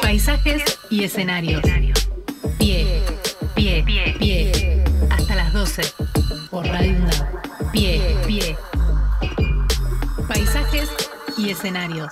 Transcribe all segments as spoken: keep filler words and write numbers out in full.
Paisajes y escenarios. Pie, pie, pie, pie. Hasta las doce. Por Radio UNDAB. Pie, pie. Paisajes y escenarios.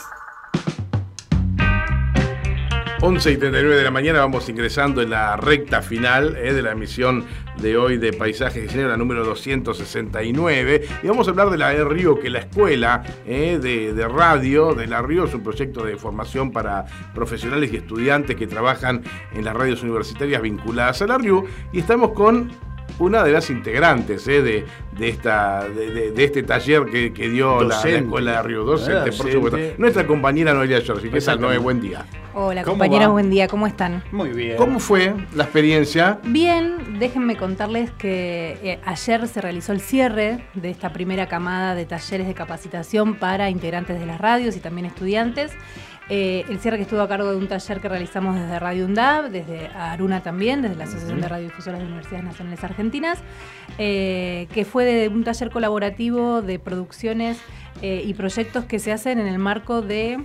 once y treinta y nueve de la mañana vamos ingresando en la recta final eh, de la emisión de hoy de Paisajes y Escenarios, la número doscientos sesenta y nueve. Y vamos a hablar de la ERRIO, que es la escuela eh, de, de radio de la ERRIO. Es un proyecto de formación para profesionales y estudiantes que trabajan en las radios universitarias vinculadas a la ERRIO. Y estamos con una de las integrantes eh, de, de, esta, de, de, de este taller que, que dio la, la escuela de Río, docente, ah, por supuesto. Nuestra compañera Noelia Giorgi. ¿Qué tal, Noé? Buen día. Hola, compañeros, buen día. ¿Cómo están? Muy bien. ¿Cómo fue la experiencia? Bien, déjenme contarles que eh, ayer se realizó el cierre de esta primera camada de talleres de capacitación para integrantes de las radios y también estudiantes. Eh, el cierre que estuvo a cargo de un taller que realizamos desde Radio UNDAB, desde Aruna también, desde la Asociación de Radiodifusoras de Universidades Nacionales Argentinas, eh, que fue de un taller colaborativo de producciones eh, y proyectos que se hacen en el marco de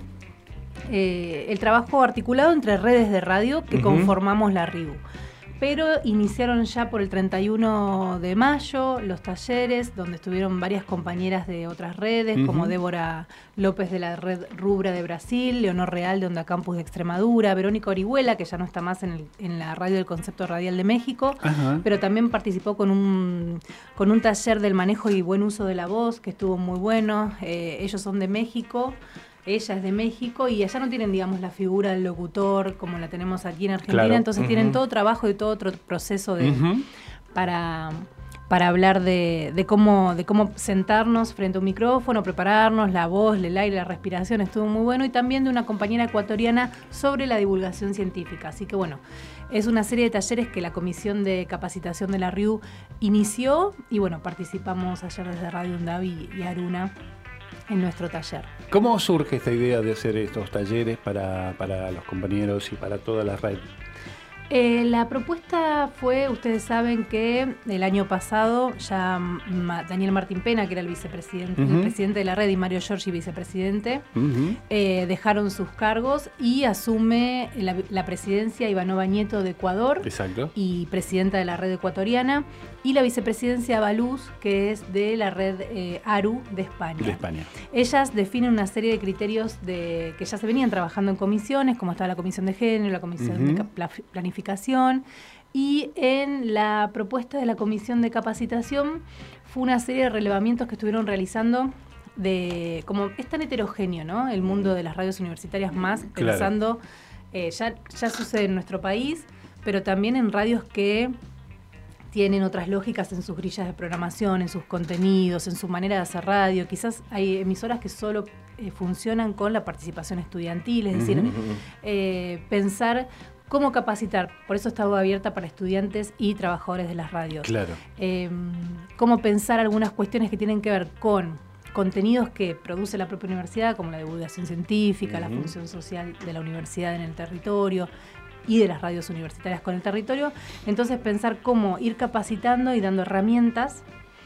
eh, el trabajo articulado entre redes de radio que uh-huh. conformamos la R I U. Pero iniciaron ya por el treinta y uno de mayo los talleres, donde estuvieron varias compañeras de otras redes, uh-huh. como Débora López de la red Rubra de Brasil, Leonor Real de Onda Campus de Extremadura, Verónica Orihuela, que ya no está más en, el, en la radio del Concepto Radial de México, uh-huh. pero también participó con un, con un taller del manejo y buen uso de la voz, que estuvo muy bueno. Eh, ellos son de México. Ella es de México y allá no tienen, digamos, la figura del locutor como la tenemos aquí en Argentina, claro. entonces uh-huh. tienen todo trabajo y todo otro proceso de, uh-huh. para, para hablar de, de, cómo, de cómo sentarnos frente a un micrófono, prepararnos, la voz, el aire, la respiración, estuvo muy bueno, y también de una compañera ecuatoriana sobre la divulgación científica. Así que bueno, es una serie de talleres que la Comisión de Capacitación de la R I U inició y bueno, participamos ayer desde Radio UNDAB y, y Aruna en nuestro taller. ¿Cómo surge esta idea de hacer estos talleres para, para los compañeros y para toda la red? Eh, la propuesta fue, ustedes saben que el año pasado ya Ma, Daniel Martín Pena, que era el vicepresidente, uh-huh. el presidente de la red, y Mario Giorgi, vicepresidente, uh-huh. eh, dejaron sus cargos y asume la, la presidencia Ivanova Nieto de Ecuador. Exacto. Y presidenta de la red ecuatoriana, y la vicepresidencia Baluz, que es de la red eh, ARU de España. De España. Ellas definen una serie de criterios de, que ya se venían trabajando en comisiones, como estaba la Comisión de Género, la Comisión uh-huh. de Planificación, y en la propuesta de la Comisión de Capacitación fue una serie de relevamientos que estuvieron realizando de, como es tan heterogéneo, ¿no? El mundo de las radios universitarias, más claro. pensando, eh, ya, ya sucede en nuestro país, pero también en radios que tienen otras lógicas en sus grillas de programación, en sus contenidos, en su manera de hacer radio. Quizás hay emisoras que solo eh, funcionan con la participación estudiantil, es decir, uh-huh. eh, pensar cómo capacitar. Por eso está abierta para estudiantes y trabajadores de las radios. Claro. Eh, cómo pensar algunas cuestiones que tienen que ver con contenidos que produce la propia universidad, como la divulgación científica, uh-huh. la función social de la universidad en el territorio y de las radios universitarias con el territorio. Entonces pensar cómo ir capacitando y dando herramientas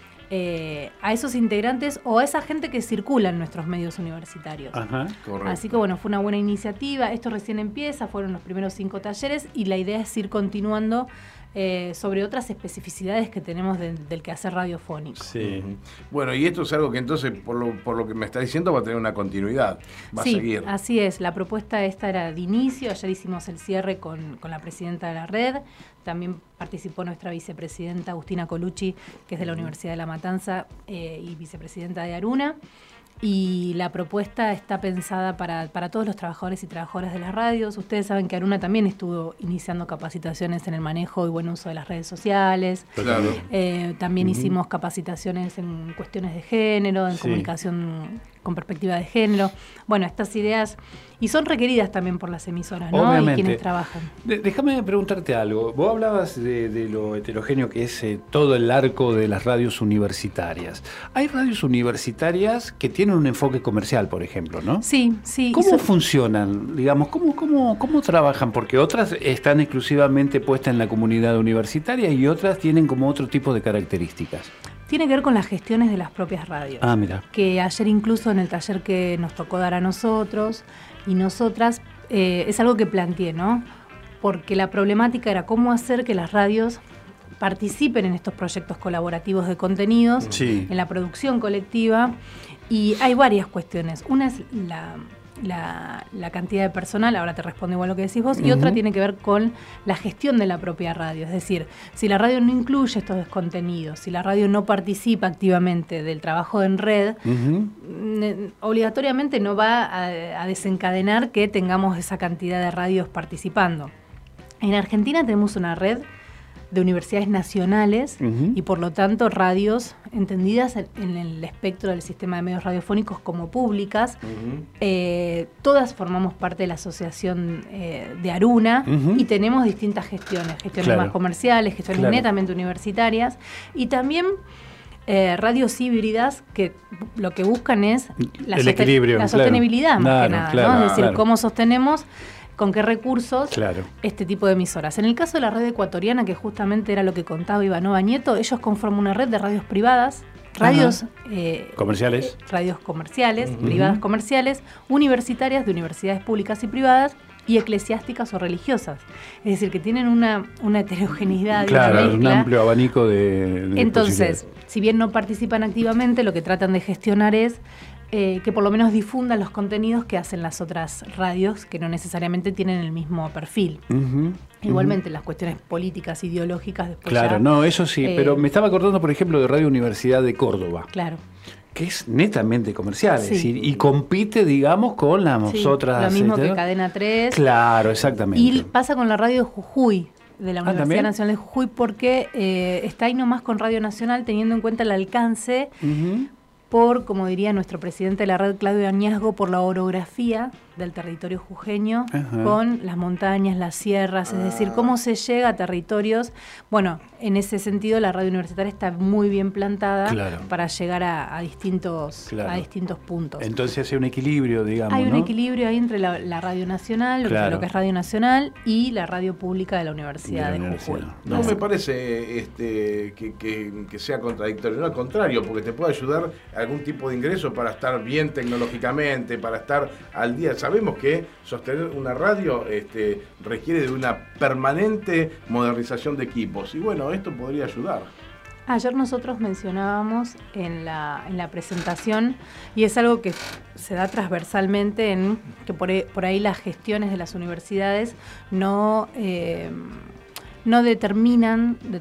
eh, a esos integrantes o a esa gente que circula en nuestros medios universitarios. Ajá, correcto. Así que bueno, fue una buena iniciativa. Esto recién empieza, fueron los primeros cinco talleres y la idea es ir continuando Eh, sobre otras especificidades que tenemos de, del quehacer radiofónico. Sí. Uh-huh. Bueno, y esto es algo que entonces, por lo, por lo que me está diciendo, va a tener una continuidad, va sí, a seguir. Así es, la propuesta esta era de inicio, ayer hicimos el cierre con, con la presidenta de la red, también participó nuestra vicepresidenta Agustina Colucci, que es de la uh-huh. Universidad de La Matanza eh, y vicepresidenta de Aruna. Y la propuesta está pensada para, para todos los trabajadores y trabajadoras de las radios. Ustedes saben que Aruna también estuvo iniciando capacitaciones en el manejo y buen uso de las redes sociales. Claro. Eh, también uh-huh. hicimos capacitaciones en cuestiones de género, en sí. comunicación con perspectiva de género. Bueno, estas ideas, y son requeridas también por las emisoras, ¿no? Obviamente. Y quienes trabajan. De, déjame preguntarte algo. Vos hablabas de, de lo heterogéneo que es eh, todo el arco de las radios universitarias. Hay radios universitarias que tienen un enfoque comercial, por ejemplo, ¿no? Sí, sí. ¿Cómo so- funcionan? Digamos, ¿cómo, cómo, cómo trabajan? Porque otras están exclusivamente puestas en la comunidad universitaria y otras tienen como otro tipo de características. Tiene que ver con las gestiones de las propias radios. Ah, mira. Que ayer incluso en el taller que nos tocó dar a nosotros y nosotras eh, es algo que planteé, ¿no? Porque la problemática era cómo hacer que las radios participen en estos proyectos colaborativos de contenidos, sí. en la producción colectiva, y hay varias cuestiones. Una es la, la, la cantidad de personal, ahora te respondo igual lo que decís vos, y uh-huh. otra tiene que ver con la gestión de la propia radio. Es decir, si la radio no incluye estos contenidos, si la radio no participa activamente del trabajo en red, uh-huh. ne- obligatoriamente no va a, a desencadenar que tengamos esa cantidad de radios participando. En Argentina tenemos una red de universidades nacionales uh-huh. y por lo tanto radios entendidas en, en el espectro del sistema de medios radiofónicos como públicas. Uh-huh. Eh, todas formamos parte de la asociación eh, de Aruna uh-huh. y tenemos distintas gestiones, gestiones claro. más comerciales, gestiones claro. netamente universitarias y también eh, radios híbridas que lo que buscan es la, el sosten- equilibrio, la sostenibilidad claro. más claro, que nada, claro, ¿no? Es decir, claro. cómo sostenemos con qué recursos claro. este tipo de emisoras. En el caso de la red ecuatoriana, que justamente era lo que contaba Ivanova Nieto, ellos conforman una red de radios privadas, radios eh, comerciales, eh, radios comerciales, uh-huh. privadas comerciales, universitarias de universidades públicas y privadas, y eclesiásticas o religiosas. Es decir, que tienen una, una heterogeneidad. Claro, una un amplio abanico de, de Entonces, si bien no participan activamente, lo que tratan de gestionar es Eh, que por lo menos difundan los contenidos que hacen las otras radios que no necesariamente tienen el mismo perfil. Uh-huh, Igualmente uh-huh. las cuestiones políticas, ideológicas, después Claro, ya, no, eso sí, eh, pero me estaba acordando, por ejemplo, de Radio Universidad de Córdoba. Claro. Que es netamente comercial, Sí. es decir, y compite, digamos, con las Sí, otras... lo mismo este, que Cadena tres. Claro, exactamente. Y pasa con la radio de Jujuy, de la Ah, Universidad ¿también? Nacional de Jujuy, porque eh, está ahí nomás con Radio Nacional, teniendo en cuenta el alcance... Uh-huh. por, como diría nuestro presidente de la red, Claudio Añasgo, por la orografía del territorio jujeño, Ajá. con las montañas, las sierras, es Ah. decir, cómo se llega a territorios. Bueno, en ese sentido la radio universitaria está muy bien plantada Claro. para llegar a, a, distintos, Claro. a distintos puntos. Entonces hay un equilibrio, digamos, Hay un ¿no? equilibrio ahí entre la, la radio nacional, lo, Claro. que, lo que es radio nacional, y la radio pública de la Universidad De de, la Jujuy. universidad. No Así. me parece este, que, que- que sea contradictorio, no, al contrario, porque te puede ayudar a algún tipo de ingreso para estar bien tecnológicamente, para estar al día. Sabemos que sostener una radio este, requiere de una permanente modernización de equipos y bueno, esto podría ayudar. Ayer nosotros mencionábamos en la, en la presentación, y es algo que se da transversalmente, en que por ahí, por ahí las gestiones de las universidades no, eh, no determinan de,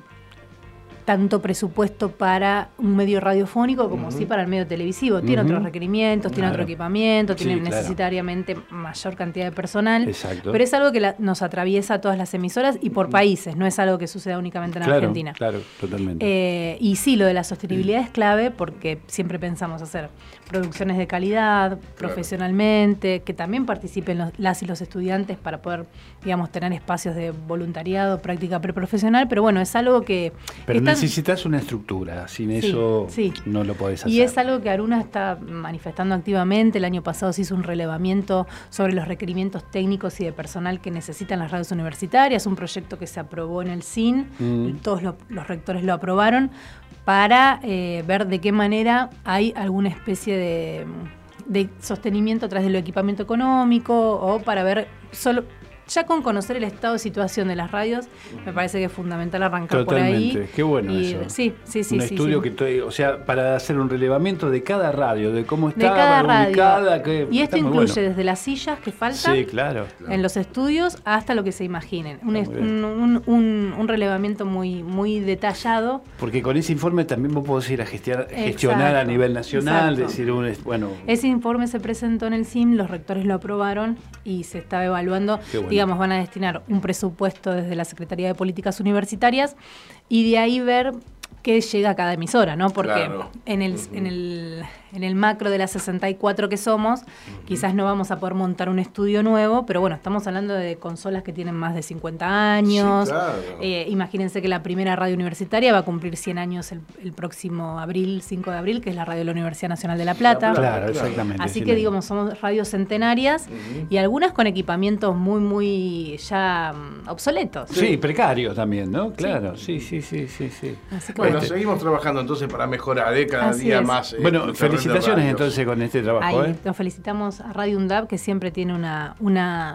tanto presupuesto para un medio radiofónico como uh-huh. sí para el medio televisivo. Tiene uh-huh. otros requerimientos, tiene claro. otro equipamiento, Sí, tiene claro. necesariamente mayor cantidad de personal. Exacto. Pero es algo que la, nos atraviesa a todas las emisoras y por países, no es algo que suceda únicamente en claro, Argentina. Claro, totalmente. Eh, y sí, lo de la sostenibilidad es clave porque siempre pensamos hacer producciones de calidad, claro. profesionalmente, que también participen los, las y los estudiantes para poder, digamos, tener espacios de voluntariado, práctica preprofesional, pero bueno, es algo que... Pero están, necesitas una estructura, sin sí, eso sí. no lo podés hacer. Y es algo que Aruna está manifestando activamente. El año pasado se hizo un relevamiento sobre los requerimientos técnicos y de personal que necesitan las radios universitarias, un proyecto que se aprobó en el S I N, mm. todos lo, los rectores lo aprobaron, para eh, ver de qué manera hay alguna especie de, de sostenimiento a través del equipamiento económico o para ver solo... Ya con conocer el estado de situación de las radios, me parece que es fundamental arrancar Totalmente. por ahí. Qué bueno y, eso. Sí, sí, sí. Un sí, estudio sí. que, estoy, o sea, para hacer un relevamiento de cada radio, de cómo de está cada radio. ubicada. Que y esto está muy incluye bueno. desde las sillas que faltan sí, claro, claro. en los estudios hasta lo que se imaginen. Un, Está muy un, un, un, un relevamiento muy, muy detallado. Porque con ese informe también vos podés ir a gestionar, gestionar Exacto, a nivel nacional, exacto. decir, un, bueno... Ese informe se presentó en el S I M, los rectores lo aprobaron y se está evaluando. Bueno. Digamos, van a destinar un presupuesto desde la Secretaría de Políticas Universitarias y de ahí ver qué llega a cada emisora, ¿no? Porque claro. en el, uh-huh. en el en el macro de las sesenta y cuatro que somos, uh-huh. quizás no vamos a poder montar un estudio nuevo, pero bueno, estamos hablando de consolas que tienen más de cincuenta años. Sí, claro. eh, imagínense que la primera radio universitaria va a cumplir cien años el, el próximo abril, cinco de abril, que es la radio de la Universidad Nacional de La Plata. La Plata. Claro, exactamente. Así sí, que la... digamos, somos radios centenarias uh-huh. y algunas con equipamientos muy, muy ya um, obsoletos. Sí, sí, precarios también, ¿no? Claro, sí, sí, sí, sí, sí. Así que Bueno, bueno, seguimos trabajando entonces para mejorar ¿eh? cada Así día es. más. Eh, Bueno, felicitaciones entonces con este trabajo. ahí ¿eh? nos felicitamos a Radio UNDAB, que siempre tiene una, una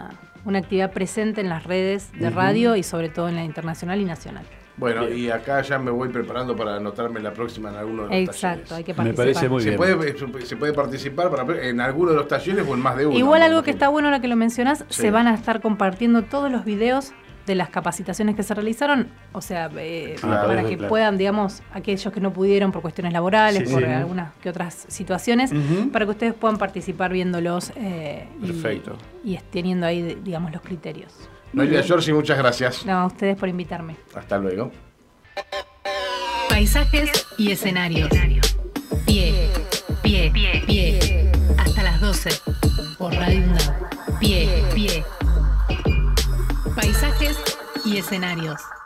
una actividad presente en las redes de Uh-huh. radio y sobre todo en la internacional y nacional. Bueno, Bien. y acá ya me voy preparando para anotarme la próxima en alguno de los Exacto, hay talleres. que Me participar. parece muy ¿Se bien. puede, ¿Se puede participar para, en alguno de los talleres o en más de uno? Igual me algo que imagino? está bueno ahora que lo mencionás, Sí. se van a estar compartiendo todos los videos de las capacitaciones que se realizaron, o sea, eh, Claro, para claro, que claro. puedan, digamos, aquellos que no pudieron por cuestiones laborales, Sí, por sí. algunas que otras situaciones, Ujú. para que ustedes puedan participar viéndolos eh, y- Perfecto. y, teniendo ahí, digamos, los criterios. Noelia Giorgi, muchas gracias. No, a ustedes por invitarme. Hasta luego. Paisajes y escenarios. Pie, pie, pie, pie. Hasta las doce. Por Radio UNDAV. Pie, pie. Paisajes y escenarios.